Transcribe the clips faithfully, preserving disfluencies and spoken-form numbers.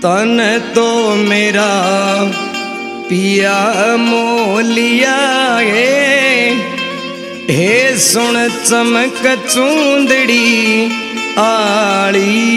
तन तो मेरा पिया मोलिया है, हे सुन चमक चूंदड़ी आली।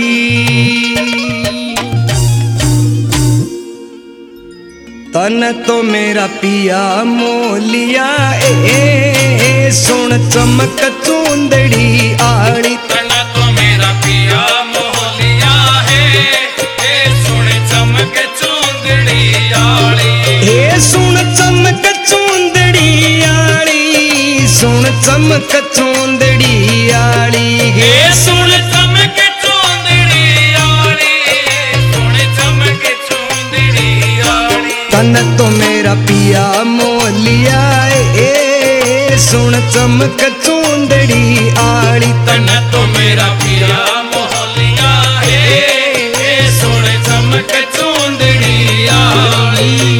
तन तो मेरा पिया मोलिया ए, सुन चमक चूंदड़ी आली। तन तो मेरा पिया मोलिया है, ए सुन चमक चूंदड़ी आली। हे सुन चमक चूंदड़ी आली, सुन चमक चूंदड़ी आली। हे सुन चमक चूंदड़ी आली, सुन चमक चूंदड़ी आली। तन तो मेरा पिया मोलिया ए, सुन चमक चूंदड़ी आली। तन तो मेरा पिया मोलिया है, ए सुन चमक चूंदड़ी आली।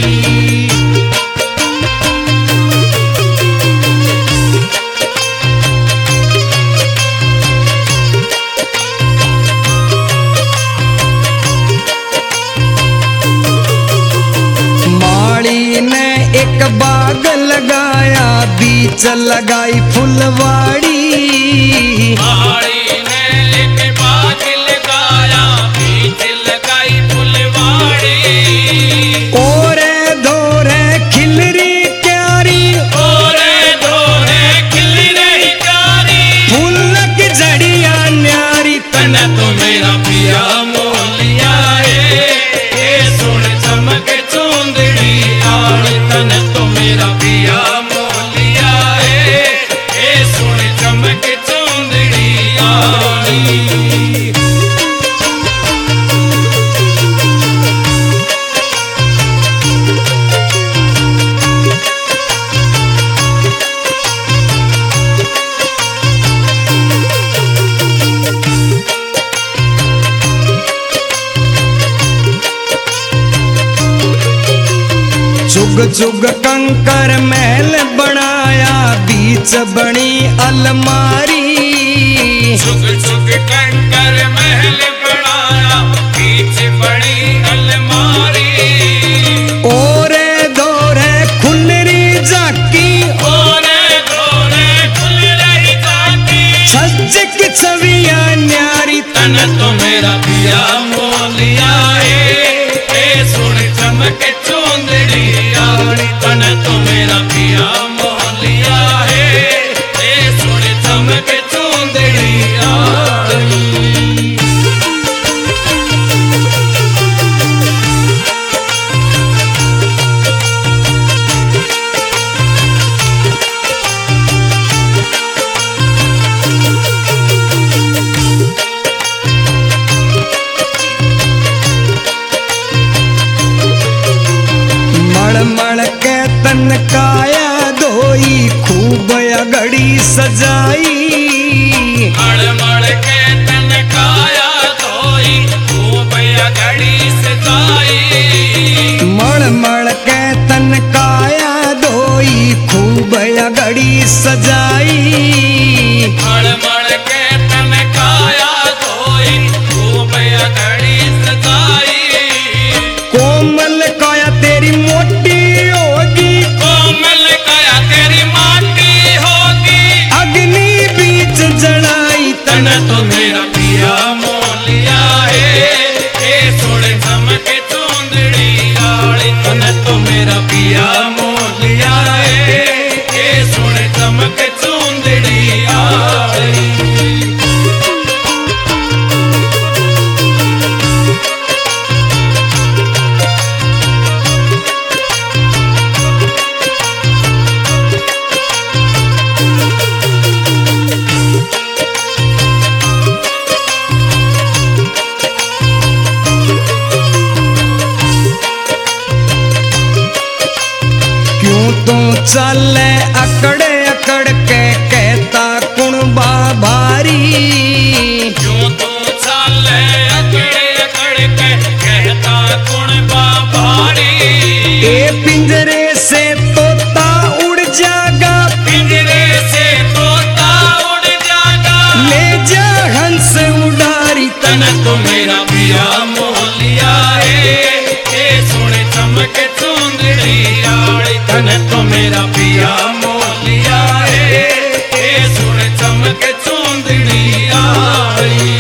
माली ने एक बाग लगाया, बीच लगाई फुलवाड़ी। माली ने एक बाग लगाया, बीच लगाई फुलवाड़ी। ओरे धोरे खिलरी क्यारी, ओरे धोरे खिल रही क्यारी। फूल की जड़िया न्यारी। तन तो मेरा पिया मोलिया है, ए सुन चमक चूंदड़ी आली। तन तो मेरा पिया मोलिया है, ए सुन चमक चूंदड़ी आली। जुग जुग कंकर महल बनाया, बीच बनी अलमारी। जुग जुग कंकर महल बनाया, बीच बड़ी अलमारी। ओरे दोरे खुलरी जाकी, ओरे धोरे खुल रही जाकी। सज की छवियां न्यारी। तन तो मेरा पिया मोलिया है, ए सुन चमक चूंदड़ी आली। तन तो मेरा पिया मोलिया है, ए सुन चमक चूंदड़ी आली। मड़ के तन काया धोई, खूब अगड़ी सजाई। मड़ मड़ के तन काया धोई, खूब अगड़ी सजाई। मड़ मड़ के तन काया धोई, खूब अगड़ी सजाई। मड़ मड़ के तन काया धोई, खूब अगड़ी सजाई। कोमल काया तेरी मोटी होगी, कोमल काया तेरी माटी होगी। अग्नि बीच जड़ाई। तन तो मेरा पिया मोलिया है, ए सुन चमक चूंदड़ी आली। तन तो मेरा पिया मोलिया है, ए सुन चमक चूंदड़ी आली। क्यों तो चले अकड़ अकड़ के, कहता कुण बाभारी। क्यों तू चाले अकड़ अकड़ के, कहता कुण बाभारी। ए पिंजरे से तोता उड़ जागा, पिंजरे से तोता उड़ जागा। ले जा हंस उड़ारी। तन तो मेरा पिया मोलिया है, मेरा पिया मोलिया है, ए सुन चमक चुंदड़ी आई।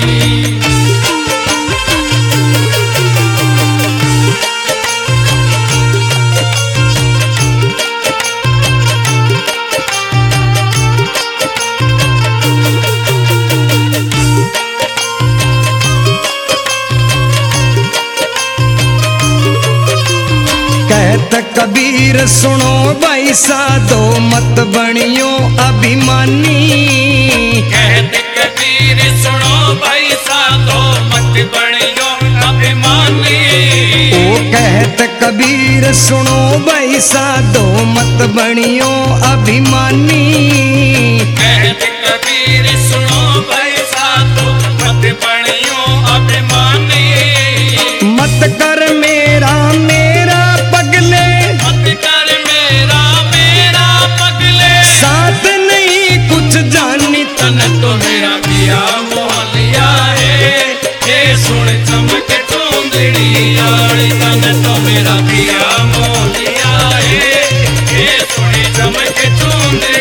कहत कबीर सुनो भाई साधो मत बनियो अभिमानी। कहत कबीर सुनो भाई साधो मत बनियो अभिमानी। ओ कहत कबीर सुनो भाई साधो मत बनियो अभिमानी। कहत कबीर सुनो भाई साधो मत बनियो अभिमानी। मत कर मेरा मेरा पगले, मत कर मेरा मेरा पगले, साथ नहीं कुछ जानी तन तो मेरा पिया मोलिया है, ये सुन चमक चुंदड़ी आई। तन तो मेरा पिया मोलिया है, ये सुन चमक चुंदड़ी